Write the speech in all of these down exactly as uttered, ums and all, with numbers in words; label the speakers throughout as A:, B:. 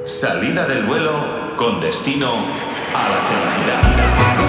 A: Salida del vuelo con destino a la felicidad.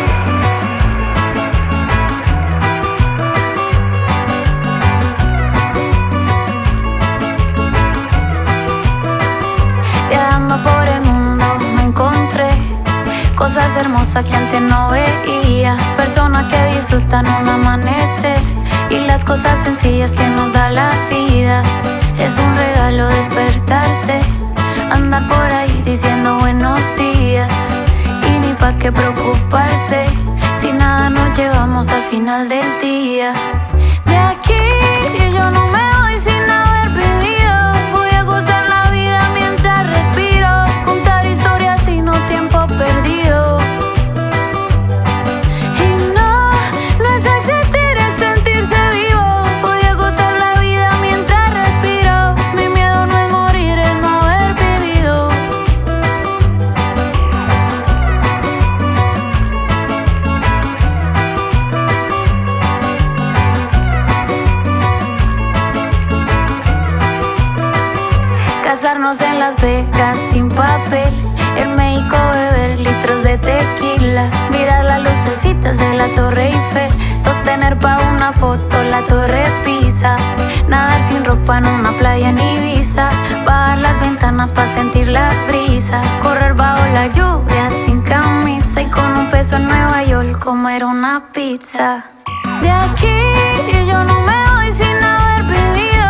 B: Viajando por el mundo me encontré cosas hermosas que antes no veía, personas que disfrutan un amanecer y las cosas sencillas que nos da la vida. Es un regalo despertarse, andar por ahí diciendo buenos días y ni pa' qué preocuparse si nada nos llevamos al final del día. De aquí yo no me voy sin haber vivido, voy a gozar la vida mientras respiro, contar historias sino tiempo perdido. Y no, no es existir, es sentirse vivo, voy a gozar la vida mientras respiro, mi miedo no es morir, es no haber vivido. Casarnos en Las Vegas sin papel, en México beber litros de tequila, mirar las lucecitas de la Torre Eiffel, sostener pa' una foto la Torre Pisa, nadar sin ropa en una playa en Ibiza, bajar las ventanas pa' sentir la brisa, correr bajo la lluvia sin camisa y con un peso en Nueva York comer una pizza. De aquí yo no me voy sin haber vivido,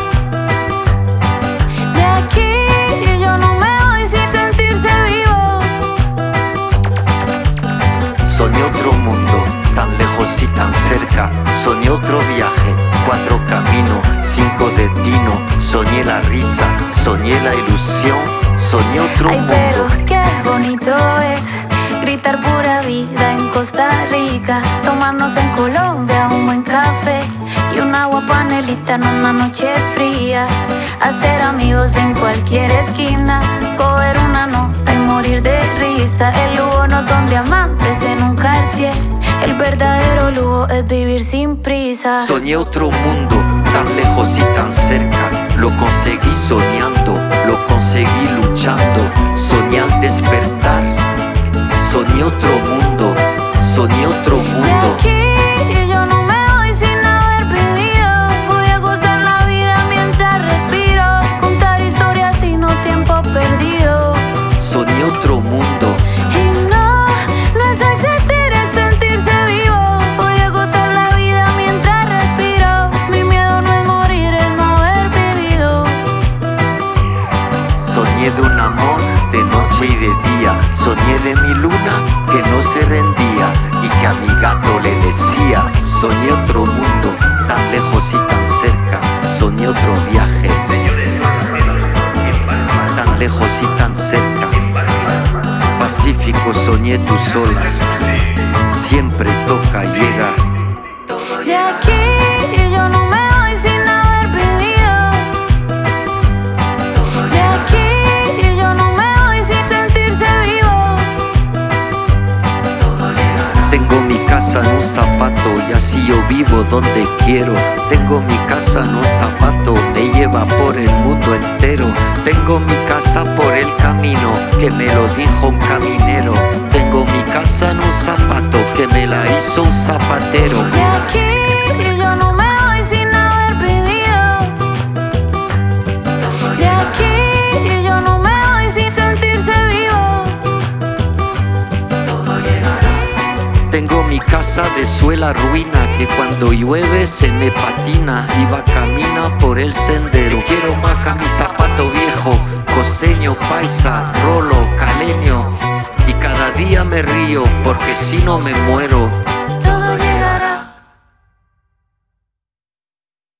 B: de aquí yo no me voy sin sentirse vivo.
C: Soñé otro mundo, tan lejos y tan cerca. Soñé otro viaje, cuatro caminos, cinco destinos. Soñé la risa, soñé la ilusión. Soñé otro
B: Ay,
C: mundo.
B: pero qué bonito es gritar pura vida en Costa Rica, tomarnos en Colombia un buen café y un agua panelita en una noche fría, hacer amigos en cualquier esquina, coger una nota y morir de risa. El lujo no son diamantes en un Cartier, el verdadero lujo es vivir sin prisa.
C: Soñé otro mundo, tan lejos y tan cerca. Lo conseguí soñando, lo conseguí luchando. Soñé al despertar. Soñé otro mundo, soñé otro mundo.
B: De aquí yo no me voy sin haber vivido, voy a gozar la vida mientras respiro, contar historias sino tiempo perdido.
C: Soñé otro mundo.
B: Y no, no es existir, es sentirse vivo, voy a gozar la vida mientras respiro, mi miedo no es morir, es no haber vivido.
C: Soñé de un amor de noche y de día. Soñé de mi luna que no se rendía y que a mi gato le decía. Soñé otro mundo, tan lejos y tan cerca. Soñé otro viaje, tan lejos y tan cerca. Pacífico, soñé tus olas, siempre toca llegar.
B: De aquí yo no me voy sin haber vivido, de aquí yo no me voy sin sentirse vivo.
C: Tengo mi casa en un zapato y así yo vivo donde quiero. Tengo mi casa en un zapato, me lleva por el mundo entero. Tengo mi casa por el camino, que me lo dijo un caminero. Tengo mi casa en un zapato, que me la hizo un zapatero.
B: De aquí yo no me voy sin haber vivido, de aquí yo no me voy sin sentirse vivo.
C: Tengo mi casa de suela ruina, que cuando llueve se me patina y va camina por el sendero. Quiero maca mi zapato viejo, costeño, paisa, rolo, caleño. Y cada día me río porque si no me muero.